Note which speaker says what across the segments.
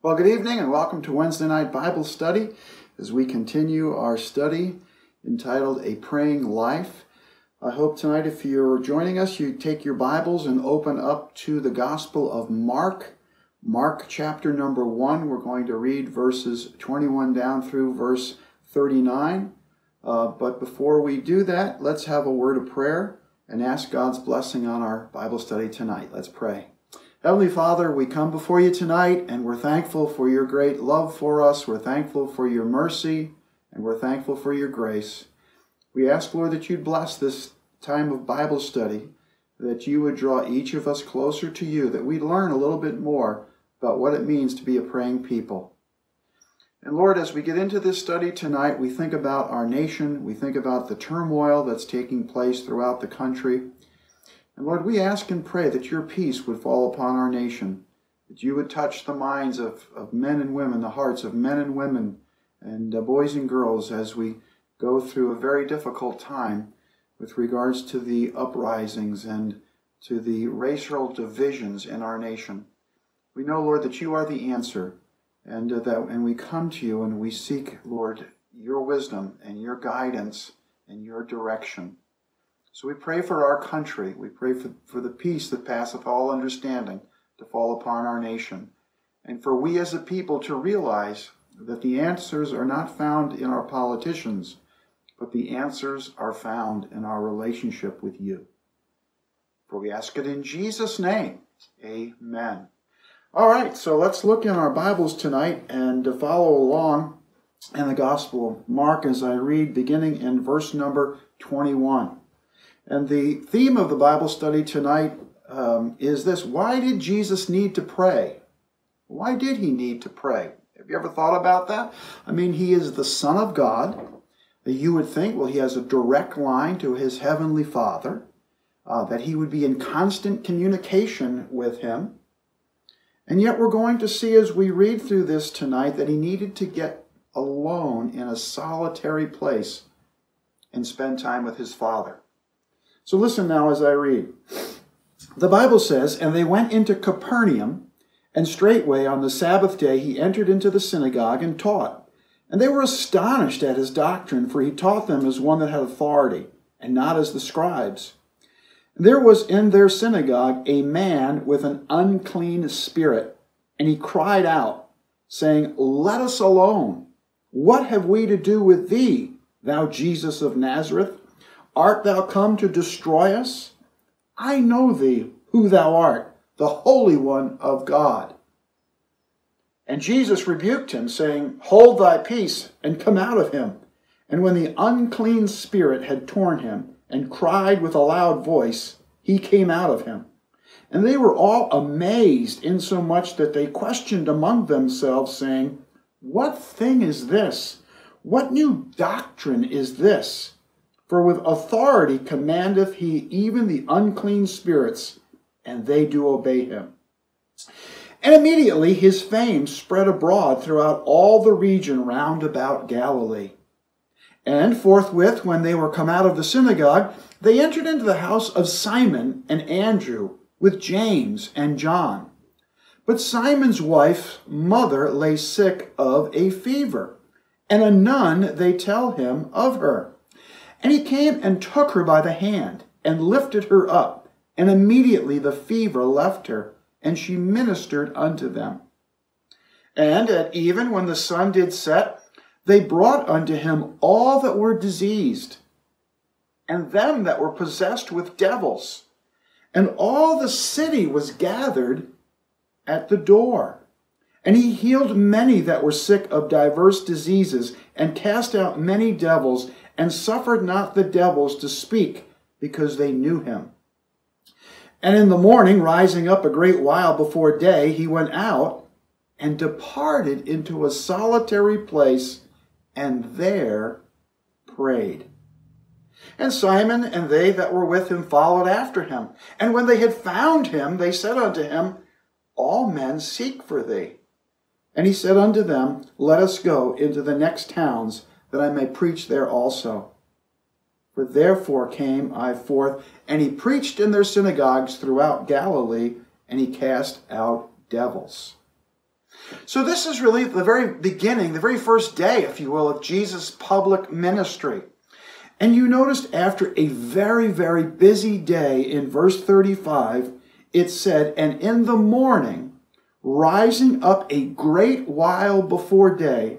Speaker 1: Well, good evening and welcome to Wednesday Night Bible Study as we continue our study entitled A Praying Life. I hope tonight, if you're joining us, you take your Bibles and open up to the Gospel of Mark. Mark chapter number 1. We're going to read verses 21 down through verse 39. But before we do that, let's have a word of prayer and ask God's blessing on our Bible study tonight. Let's pray. Heavenly Father, we come before you tonight and we're thankful for your great love for us. We're thankful for your mercy and we're thankful for your grace. We ask, Lord, that you'd bless this time of Bible study, that you would draw each of us closer to you, that we'd learn a little bit more about what it means to be a praying people. And Lord, as we get into this study tonight, we think about our nation, we think about the turmoil that's taking place throughout the country. And Lord, we ask and pray that your peace would fall upon our nation, that you would touch the minds of men and women, the hearts of men and women, and boys and girls as we go through a very difficult time with regards to the uprisings and to the racial divisions in our nation. We know, Lord, that you are the answer, and we come to you and we seek, Lord, your wisdom and your guidance and your direction. So we pray for our country. We pray for the peace that passeth all understanding to fall upon our nation. And for we as a people to realize that the answers are not found in our politicians, but the answers are found in our relationship with you. For we ask it in Jesus' name. Amen. All right, so let's look in our Bibles tonight and follow along in the Gospel of Mark as I read beginning in verse number 21. And the theme of the Bible study tonight is this: why did Jesus need to pray? Why did he need to pray? Have you ever thought about that? I mean, he is the Son of God. You would think, well, he has a direct line to his heavenly Father, that he would be in constant communication with him. And yet we're going to see as we read through this tonight that he needed to get alone in a solitary place and spend time with his Father. So listen now as I read. The Bible says, "And they went into Capernaum, and straightway on the Sabbath day he entered into the synagogue and taught. And they were astonished at his doctrine, for he taught them as one that had authority, and not as the scribes. And there was in their synagogue a man with an unclean spirit, and he cried out, saying, Let us alone. What have we to do with thee, thou Jesus of Nazareth? Art thou come to destroy us? I know thee, who thou art, the Holy One of God. And Jesus rebuked him, saying, Hold thy peace, and come out of him. And when the unclean spirit had torn him, and cried with a loud voice, he came out of him. And they were all amazed, insomuch that they questioned among themselves, saying, What thing is this? What new doctrine is this? For with authority commandeth he even the unclean spirits, and they do obey him. And immediately his fame spread abroad throughout all the region round about Galilee. And forthwith, when they were come out of the synagogue, they entered into the house of Simon and Andrew, with James and John. But Simon's wife's mother lay sick of a fever, and anon they tell him of her. And he came and took her by the hand, and lifted her up, and immediately the fever left her, and she ministered unto them. And at even when the sun did set, they brought unto him all that were diseased, and them that were possessed with devils. And all the city was gathered at the door. And he healed many that were sick of divers diseases, and cast out many devils, and suffered not the devils to speak, because they knew him. And in the morning, rising up a great while before day, he went out, and departed into a solitary place, and there prayed. And Simon and they that were with him followed after him. And when they had found him, they said unto him, All men seek for thee. And he said unto them, Let us go into the next towns, that I may preach there also. For therefore came I forth, and he preached in their synagogues throughout Galilee, and he cast out devils. So this is really the very beginning, the very first day, if you will, of Jesus' public ministry. And you noticed after a very, very busy day in verse 35, it said, "And in the morning, rising up a great while before day,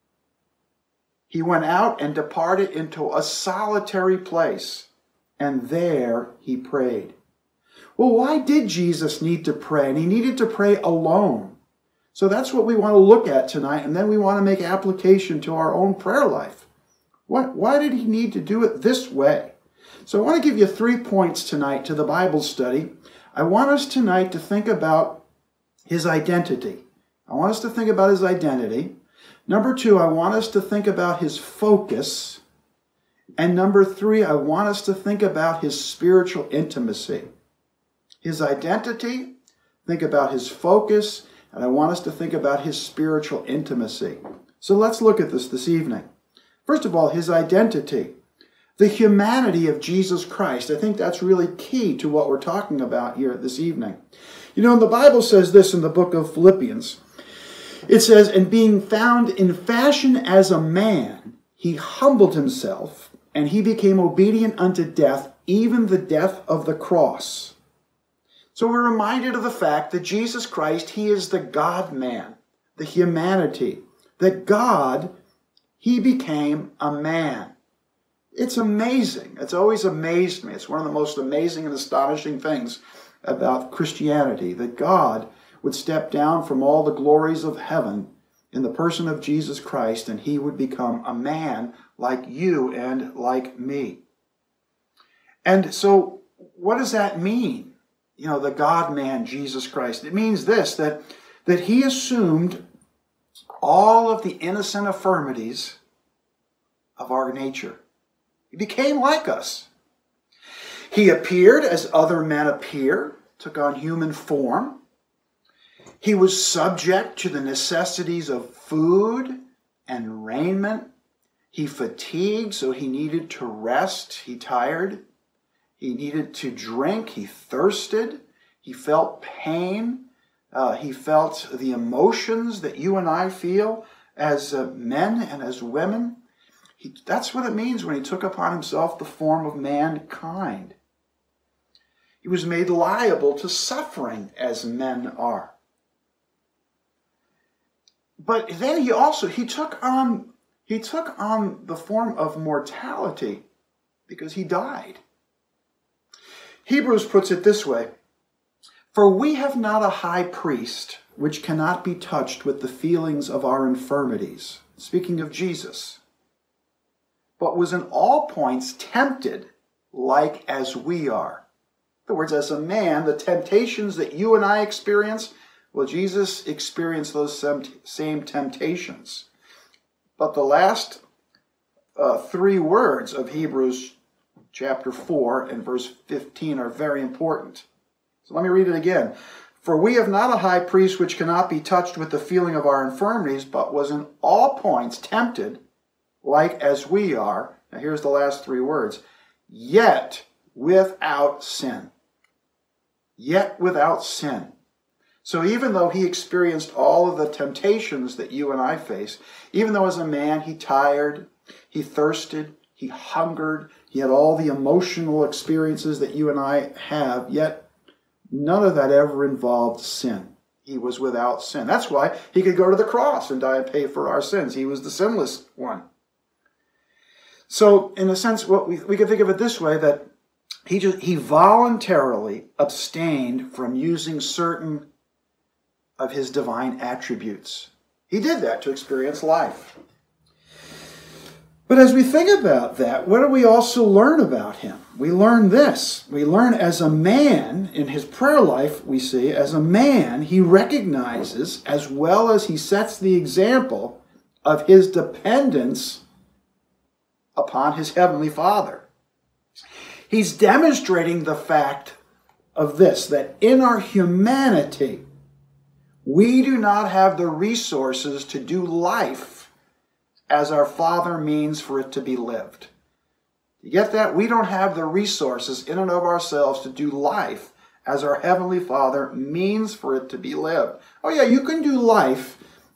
Speaker 1: he went out and departed into a solitary place, and there he prayed." Well, why did Jesus need to pray? And he needed to pray alone. So that's what we want to look at tonight, and then we want to make application to our own prayer life. Why did he need to do it this way? So I want to give you 3 points tonight to the Bible study. I want us tonight to think about his identity. I want us to think about his identity. Number 2, I want us to think about his focus. And number 3, I want us to think about his spiritual intimacy. His identity, think about his focus, and I want us to think about his spiritual intimacy. So let's look at this evening. First of all, his identity. The humanity of Jesus Christ. I think that's really key to what we're talking about here this evening. You know, the Bible says this in the book of Philippians. It says, "And being found in fashion as a man, he humbled himself, and he became obedient unto death, even the death of the cross." So we're reminded of the fact that Jesus Christ, he is the God-man, the humanity. That God, he became a man. It's amazing. It's always amazed me. It's one of the most amazing and astonishing things about Christianity, that God would step down from all the glories of heaven in the person of Jesus Christ, and he would become a man like you and like me. And so what does that mean? You know, the God-man, Jesus Christ. It means this, that he assumed all of the innocent infirmities of our nature. He became like us. He appeared as other men appear, took on human form. He was subject to the necessities of food and raiment. He fatigued, so he needed to rest. He tired. He needed to drink. He thirsted. He felt pain. He felt the emotions that you and I feel as men and as women. That's what it means when he took upon himself the form of mankind. He was made liable to suffering as men are. But then he took on the form of mortality because he died. Hebrews puts it this way, "For we have not a high priest which cannot be touched with the feelings of our infirmities," speaking of Jesus, "but was in all points tempted like as we are." In other words, as a man, the temptations that you and I experience, well, Jesus experienced those same temptations. But the last 3 words of Hebrews chapter 4 and verse 15 are very important. So let me read it again. "For we have not a high priest which cannot be touched with the feeling of our infirmities, but was in all points tempted, like as we are." Now here's the last 3 words. "Yet without sin." Yet without sin. So even though he experienced all of the temptations that you and I face, even though as a man he tired, he thirsted, he hungered, he had all the emotional experiences that you and I have, yet none of that ever involved sin. He was without sin. That's why he could go to the cross and die and pay for our sins. He was the sinless one. So in a sense, we can think of it this way, that he voluntarily abstained from using certain of his divine attributes. He did that to experience life. But as we think about that, what do we also learn about him? We learn this. We learn as a man, in his prayer life, we see, as a man, he recognizes, as well as he sets the example of his dependence upon his heavenly Father. He's demonstrating the fact of this, that in our humanity, we do not have the resources to do life as our Father means for it to be lived. You get that? We don't have the resources in and of ourselves to do life as our Heavenly Father means for it to be lived. Oh yeah, you can do life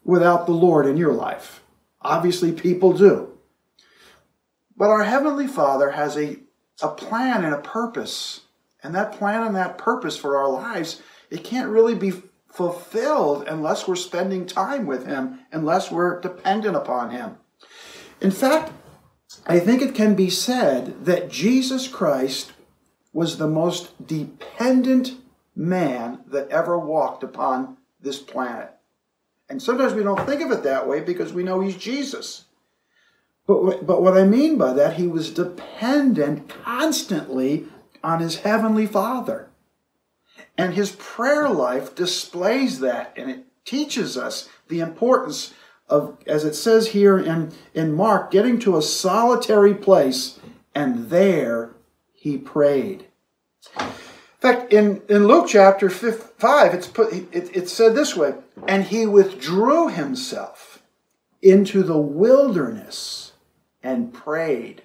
Speaker 1: without the Lord in your life. Obviously, people do. But our Heavenly Father has a plan and a purpose. And that plan and that purpose for our lives, it can't really be fulfilled unless we're spending time with Him, unless we're dependent upon Him. In fact, I think it can be said that Jesus Christ was the most dependent man that ever walked upon this planet. And sometimes we don't think of it that way because we know He's Jesus. But what I mean by that, He was dependent constantly on His Heavenly Father. And His prayer life displays that, and it teaches us the importance of, as it says here in Mark, getting to a solitary place, and there He prayed. In fact, in Luke chapter 5, it's said this way, and He withdrew Himself into the wilderness and prayed.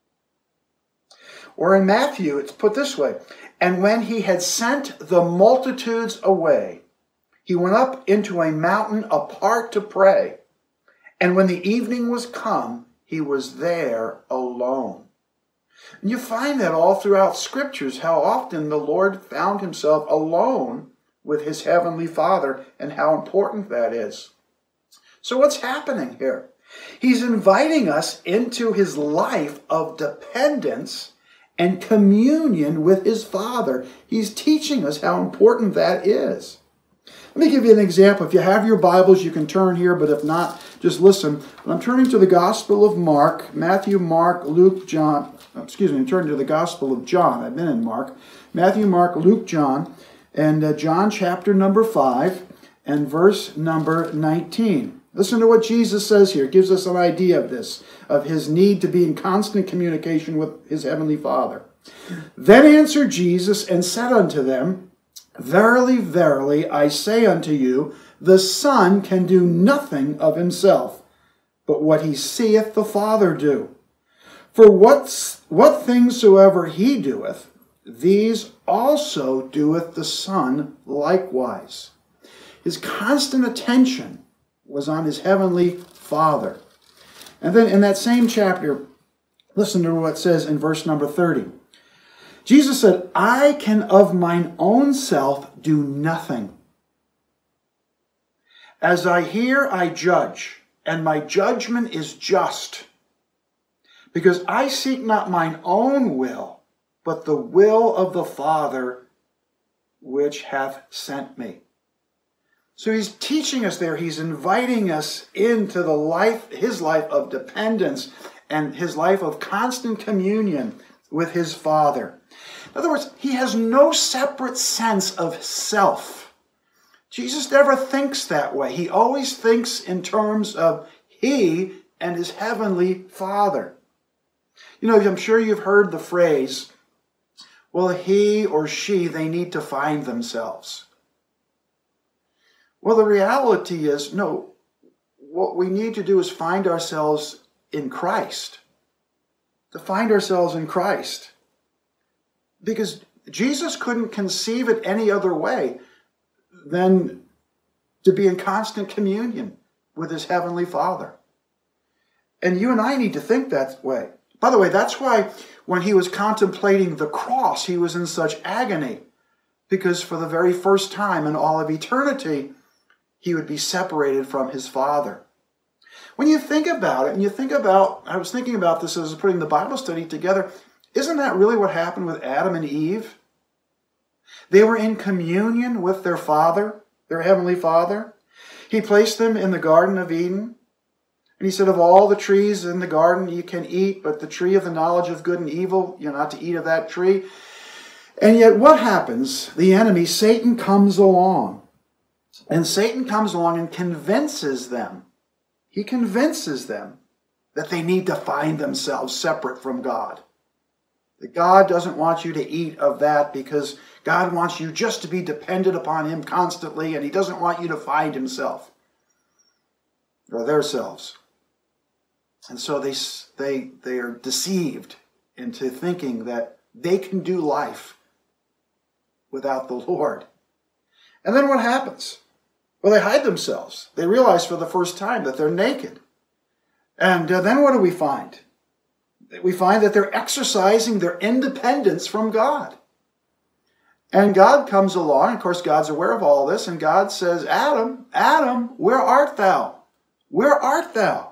Speaker 1: Or in Matthew, it's put this way, and when He had sent the multitudes away, He went up into a mountain apart to pray. And when the evening was come, He was there alone. And you find that all throughout Scriptures, how often the Lord found Himself alone with His Heavenly Father, and how important that is. So what's happening here? He's inviting us into His life of dependence and communion with His Father. He's teaching us how important that is. Let me give you an example. If you have your Bibles, you can turn here, but if not, just listen. I'm turning to the Gospel of Mark, Matthew, Mark, Luke, John. I'm turning to the Gospel of John. I've been in Mark. Matthew, Mark, Luke, John, and John chapter number 5 and verse number 19. Listen to what Jesus says here. It gives us an idea of this, of His need to be in constant communication with His Heavenly Father. Then answered Jesus and said unto them, Verily, verily, I say unto you, the Son can do nothing of Himself, but what He seeth the Father do. For what things soever He doeth, these also doeth the Son likewise. His constant attention was on His Heavenly Father. And then in that same chapter, listen to what it says in verse number 30. Jesus said, I can of mine own self do nothing. As I hear, I judge, and my judgment is just. Because I seek not mine own will, but the will of the Father which hath sent me. So He's teaching us there. He's inviting us into His life of dependence and His life of constant communion with His Father. In other words, He has no separate sense of self. Jesus never thinks that way. He always thinks in terms of He and His Heavenly Father. You know, I'm sure you've heard the phrase, well, he or she, they need to find themselves. Well, the reality is, no, what we need to do is find ourselves in Christ. To find ourselves in Christ. Because Jesus couldn't conceive it any other way than to be in constant communion with His Heavenly Father. And you and I need to think that way. By the way, that's why when He was contemplating the cross, He was in such agony. Because for the very first time in all of eternity, He would be separated from His Father. When you think about it, and you think about, I was thinking about this as I was putting the Bible study together, isn't that really what happened with Adam and Eve? They were in communion with their Father, their Heavenly Father. He placed them in the Garden of Eden. And He said, of all the trees in the garden you can eat, but the tree of the knowledge of good and evil, you're not to eat of that tree. And yet what happens? The enemy, Satan, comes along. And Satan comes along and convinces them. He convinces them that they need to find themselves separate from God. That God doesn't want you to eat of that because God wants you just to be dependent upon Him constantly, and He doesn't want you to find Himself or themselves. And so they are deceived into thinking that they can do life without the Lord. And then what happens? Well, they hide themselves. They realize for the first time that they're naked. And then what do we find? We find that they're exercising their independence from God. And God comes along. Of course, God's aware of all this. And God says, Adam, Adam, where art thou? Where art thou?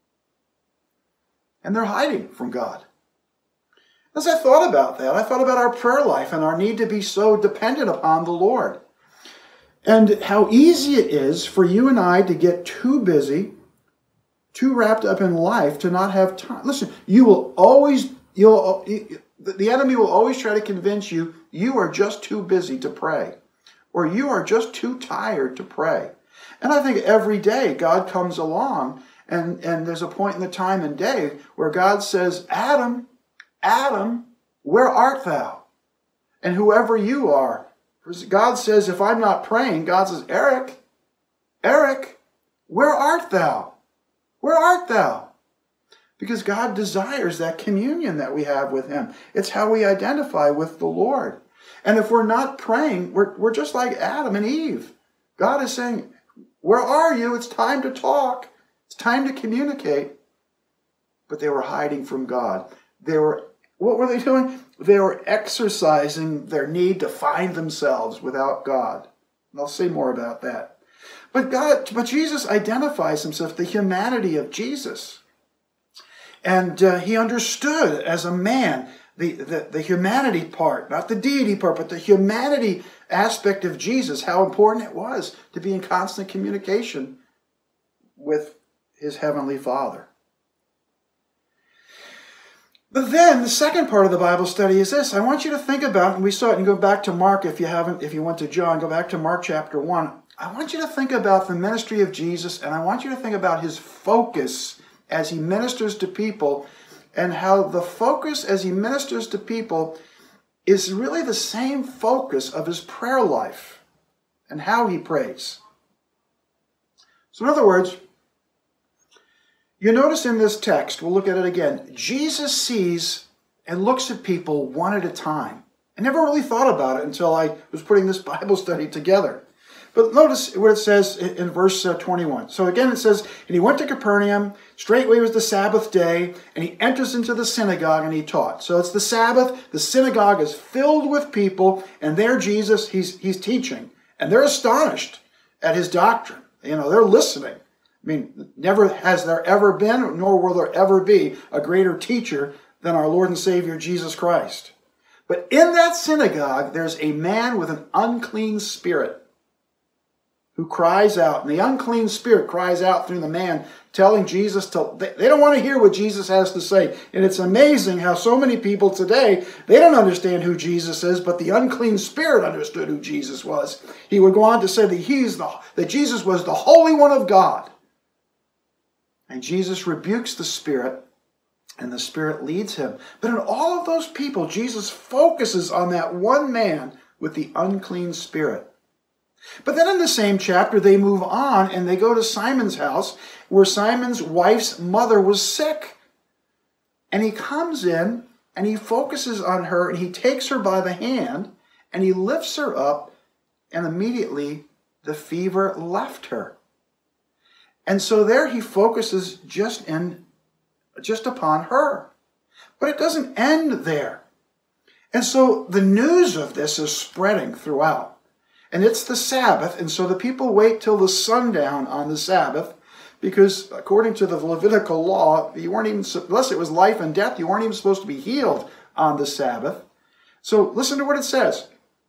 Speaker 1: And they're hiding from God. As I thought about that, I thought about our prayer life and our need to be so dependent upon the Lord. And how easy it is for you and I to get too busy, too wrapped up in life to not have time. Listen, the enemy will always try to convince you you are just too busy to pray, or you are just too tired to pray. And I think every day God comes along and there's a point in the time and day where God says, Adam, Adam, where art thou? And whoever you are, God says, if I'm not praying, God says, Eric, where art thou? Where art thou? Because God desires that communion that we have with Him. It's how we identify with the Lord. And if we're not praying, we're just like Adam and Eve. God is saying, where are you? It's time to talk. It's time to communicate. But they were hiding from God. What were they doing? They were exercising their need to find themselves without God. And I'll say more about that. But Jesus identifies Himself, the humanity of Jesus. And He understood as a man the humanity part, not the deity part, but the humanity aspect of Jesus, how important it was to be in constant communication with His Heavenly Father. But then the second part of the Bible study is this. I want you to think about, and we saw it, and go back to Mark if you went to John, go back to Mark chapter 1. I want you to think about the ministry of Jesus, and I want you to think about His focus as He ministers to people, and how the focus as He ministers to people is really the same focus of His prayer life and how He prays. So in other words, you notice in this text, we'll look at it again, Jesus sees and looks at people one at a time. I never really thought about it until I was putting this Bible study together. But notice what it says in verse 21. So again it says, and He went to Capernaum, straightway was the Sabbath day, and He enters into the synagogue and He taught. So it's the Sabbath, the synagogue is filled with people, and there Jesus, he's teaching. And they're astonished at His doctrine. They're listening. I mean, never has there ever been, nor will there ever be, a greater teacher than our Lord and Savior Jesus Christ. But in that synagogue, there's a man with an unclean spirit who cries out. And the unclean spirit cries out through the man, telling Jesus they don't want to hear what Jesus has to say. And it's amazing how so many people today, they don't understand who Jesus is, but the unclean spirit understood who Jesus was. He would go on to say that Jesus was the Holy One of God. And Jesus rebukes the spirit, and the spirit leads him. But in all of those people, Jesus focuses on that one man with the unclean spirit. But then in the same chapter, they move on and they go to Simon's house, where Simon's wife's mother was sick. And He comes in and He focuses on her, and He takes her by the hand and He lifts her up, and immediately the fever left her. And so there He focuses just upon her. But it doesn't end there. And so the news of this is spreading throughout. And it's the Sabbath, and so the people wait till the sundown on the Sabbath, because according to the Levitical law, you weren't even, unless it was life and death, you weren't even supposed to be healed on the Sabbath. So listen to what it says.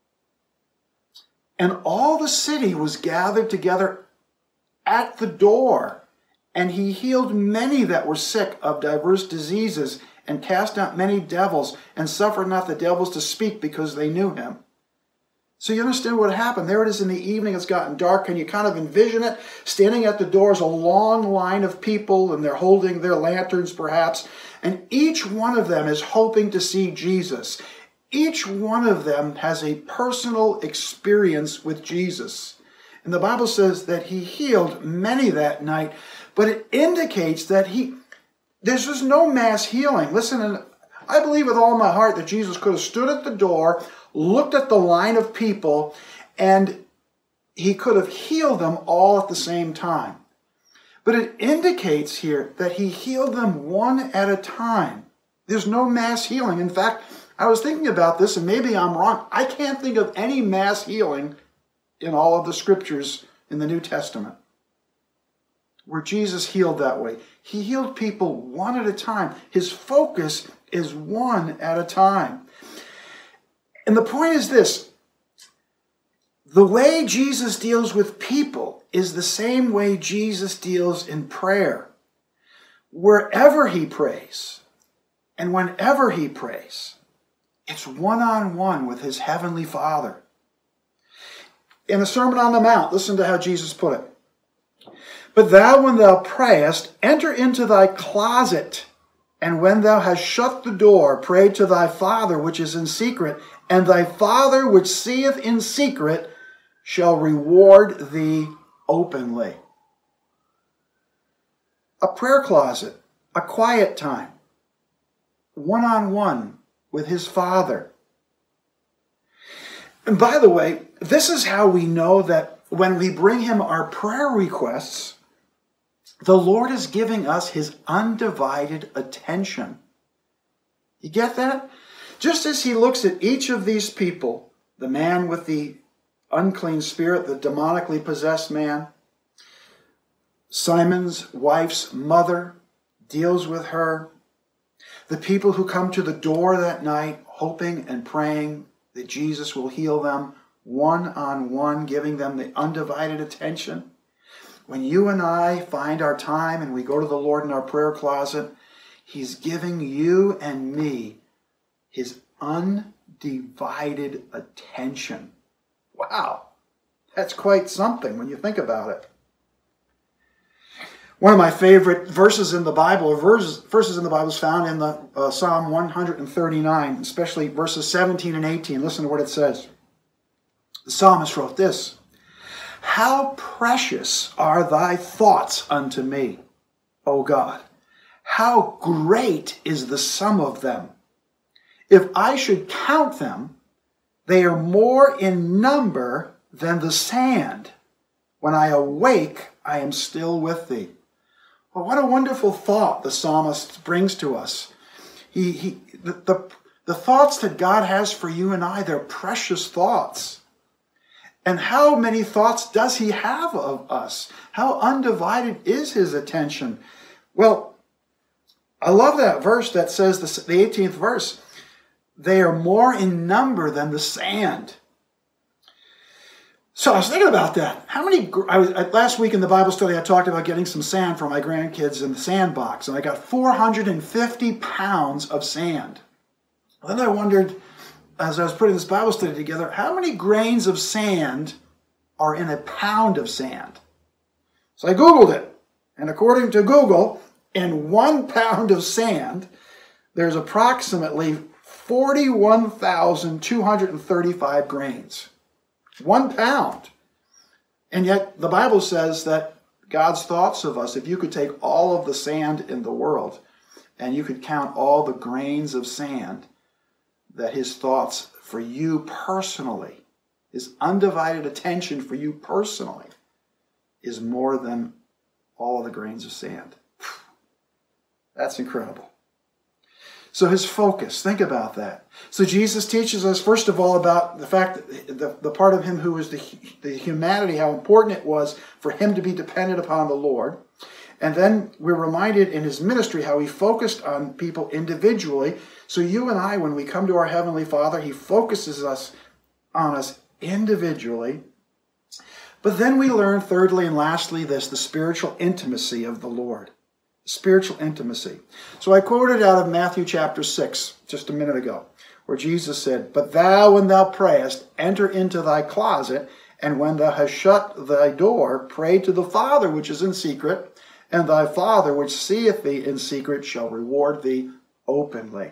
Speaker 1: And all the city was gathered together at the door, and He healed many that were sick of diverse diseases, and cast out many devils, and suffered not the devils to speak, because they knew Him. So you understand what happened. There it is in the evening. It's gotten dark. Can you kind of envision it? Standing at the doors, a long line of people, and they're holding their lanterns perhaps. And each one of them is hoping to see Jesus. Each one of them has a personal experience with Jesus. And the Bible says that He healed many that night. But it indicates that there's just no mass healing. Listen, I believe with all my heart that Jesus could have stood at the door, looked at the line of people, and he could have healed them all at the same time. But it indicates here that he healed them one at a time. There's no mass healing. In fact, I was thinking about this, and maybe I'm wrong. I can't think of any mass healing in all of the scriptures in the New Testament where Jesus healed that way. He healed people one at a time. His focus is one at a time. And the point is this: the way Jesus deals with people is the same way Jesus deals in prayer. Wherever he prays and whenever he prays, it's one-on-one with his heavenly Father. In the Sermon on the Mount, listen to how Jesus put it. But thou, when thou prayest, enter into thy closet, and when thou hast shut the door, pray to thy Father which is in secret, and thy Father which seeth in secret shall reward thee openly. A prayer closet, a quiet time, one-on-one with his Father. And by the way, this is how we know that when we bring him our prayer requests, the Lord is giving us his undivided attention. You get that? Just as he looks at each of these people, the man with the unclean spirit, the demonically possessed man, Simon's wife's mother, deals with her, the people who come to the door that night hoping and praying that Jesus will heal them, one-on-one, giving them the undivided attention. When you and I find our time and we go to the Lord in our prayer closet, he's giving you and me his undivided attention. Wow, that's quite something when you think about it. One of my favorite verses in the Bible, or verses in the Bible, is found in the Psalm 139, especially verses 17 and 18. Listen to what it says. The psalmist wrote this: How precious are thy thoughts unto me, O God! How great is the sum of them! If I should count them, they are more in number than the sand. When I awake, I am still with thee. Well, what a wonderful thought the psalmist brings to us. The thoughts that God has for you and I, they're precious thoughts. And how many thoughts does he have of us? How undivided is his attention? Well, I love that verse that says, the 18th verse, they are more in number than the sand. So I was thinking about that. Last week in the Bible study, I talked about getting some sand for my grandkids in the sandbox, and I got 450 pounds of sand. Then I wondered, as I was putting this Bible study together, how many grains of sand are in a pound of sand? So I Googled it, and according to Google, in 1 pound of sand, there's approximately 41,235 grains. 1 pound. And yet the Bible says that God's thoughts of us, if you could take all of the sand in the world and you could count all the grains of sand, that his thoughts for you personally, his undivided attention for you personally, is more than all of the grains of sand. That's incredible. So his focus, think about that. So Jesus teaches us, first of all, about the fact that the part of him who is the humanity, how important it was for him to be dependent upon the Lord. And then we're reminded in his ministry how he focused on people individually. So you and I, when we come to our Heavenly Father, he focuses on us individually. But then we learn, thirdly and lastly, the spiritual intimacy of the Lord. Spiritual intimacy. So I quoted out of Matthew chapter 6 just a minute ago, where Jesus said, But thou, when thou prayest, enter into thy closet, and when thou hast shut thy door, pray to the Father which is in secret, and thy Father which seeth thee in secret shall reward thee openly.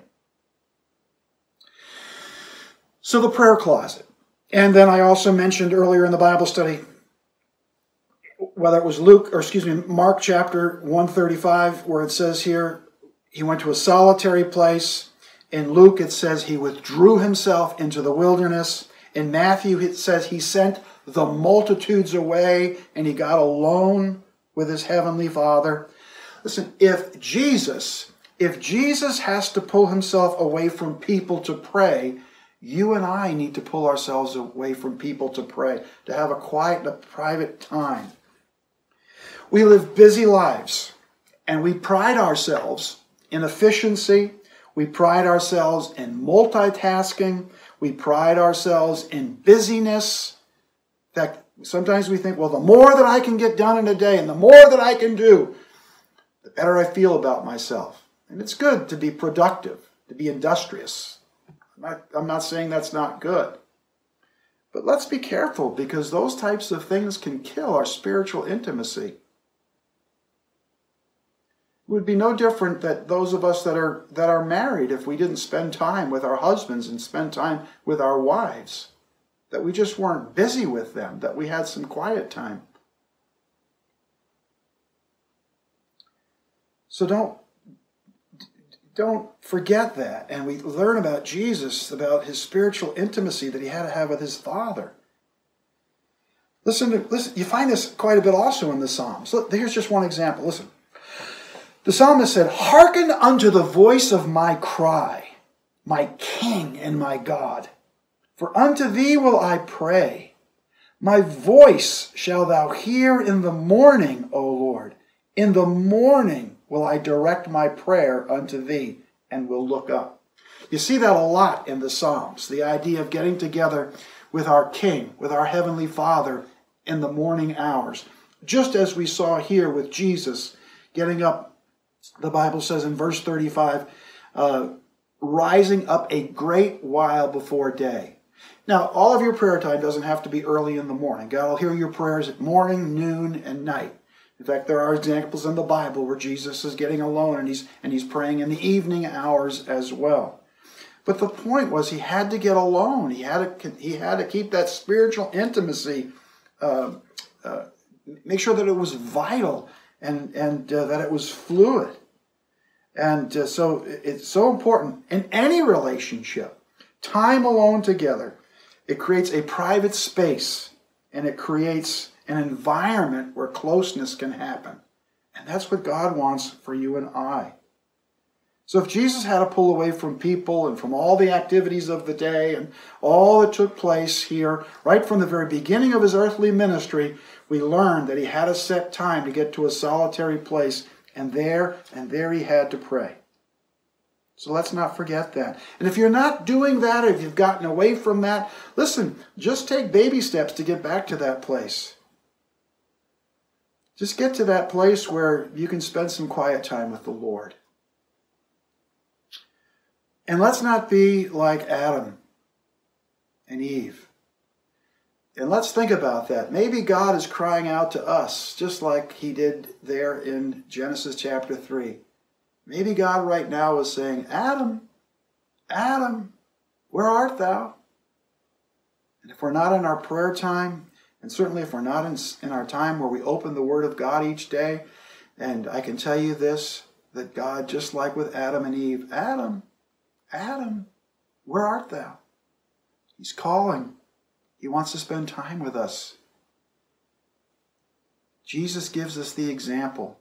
Speaker 1: So the prayer closet. And then I also mentioned earlier in the Bible study, whether it was Mark chapter 135, where it says here, he went to a solitary place. In Luke, it says he withdrew himself into the wilderness. In Matthew, it says he sent the multitudes away and he got alone with his heavenly Father. Listen, if Jesus has to pull himself away from people to pray, you and I need to pull ourselves away from people to pray, to have a quiet and a private time. We live busy lives, and we pride ourselves in efficiency. We pride ourselves in multitasking. We pride ourselves in busyness. In fact, sometimes we think, well, the more that I can get done in a day and the more that I can do, the better I feel about myself. And it's good to be productive, to be industrious. I'm not saying that's not good. But let's be careful, because those types of things can kill our spiritual intimacy. It would be no different that those of us that are married, if we didn't spend time with our husbands and spend time with our wives, that we just weren't busy with them, that we had some quiet time. So don't forget that. And we learn about Jesus, about his spiritual intimacy that he had to have with his Father. Listen, you find this quite a bit also in the Psalms. Look, here's just one example. Listen. The psalmist said, "Hearken unto the voice of my cry, my King and my God. For unto thee will I pray. My voice shall thou hear in the morning, O Lord. In the morning will I direct my prayer unto thee, and will look up." You see that a lot in the Psalms, the idea of getting together with our King, with our Heavenly Father in the morning hours. Just as we saw here with Jesus getting up, the Bible says in verse 35, rising up a great while before day. Now, all of your prayer time doesn't have to be early in the morning. God will hear your prayers at morning, noon, and night. In fact, there are examples in the Bible where Jesus is getting alone and he's praying in the evening hours as well. But the point was he had to get alone. He had to keep that spiritual intimacy, make sure that it was vital and that it was fluid. And so it's so important in any relationship. Time alone together, it creates a private space, and it creates an environment where closeness can happen. And that's what God wants for you and I. So if Jesus had to pull away from people and from all the activities of the day and all that took place here, right from the very beginning of his earthly ministry, we learned that he had to set time to get to a solitary place, and there he had to pray. So let's not forget that. And if you're not doing that, if you've gotten away from that, listen, just take baby steps to get back to that place. Just get to that place where you can spend some quiet time with the Lord. And let's not be like Adam and Eve. And let's think about that. Maybe God is crying out to us, just like he did there in Genesis chapter 3. Maybe God right now is saying, "Adam, Adam, where art thou?" And if we're not in our prayer time, and certainly if we're not in our time where we open the Word of God each day, and I can tell you this, that God, just like with Adam and Eve, "Adam, Adam, where art thou?" He's calling. He wants to spend time with us. Jesus gives us the example.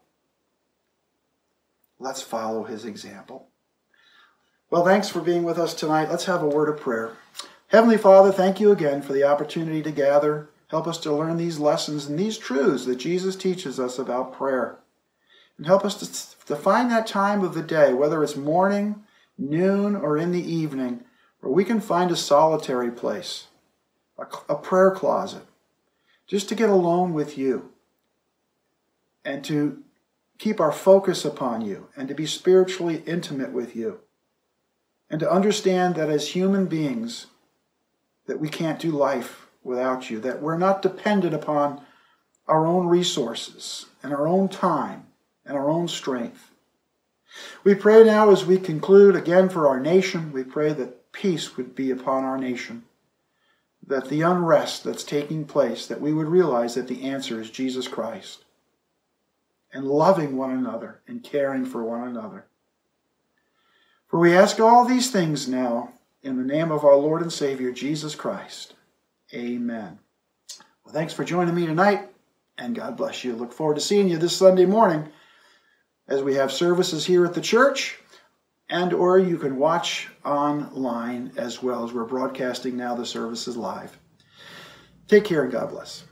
Speaker 1: Let's follow his example. Well, thanks for being with us tonight. Let's have a word of prayer. Heavenly Father, thank you again for the opportunity to gather. Help us to learn these lessons and these truths that Jesus teaches us about prayer. And help us to find that time of the day, whether it's morning, noon, or in the evening, where we can find a solitary place, a prayer closet, just to get alone with you and to keep our focus upon you and to be spiritually intimate with you and to understand that as human beings that we can't do life without you, that we're not dependent upon our own resources and our own time and our own strength. We pray now as we conclude again for our nation, we pray that peace would be upon our nation, that the unrest that's taking place, that we would realize that the answer is Jesus Christ, and loving one another and caring for one another. For we ask all these things now in the name of our Lord and Savior, Jesus Christ. Amen. Thanks for joining me tonight, and God bless you. Look forward to seeing you this Sunday morning as we have services here at the church, and or you can watch online as well, as we're broadcasting now the services live. Take care and God bless.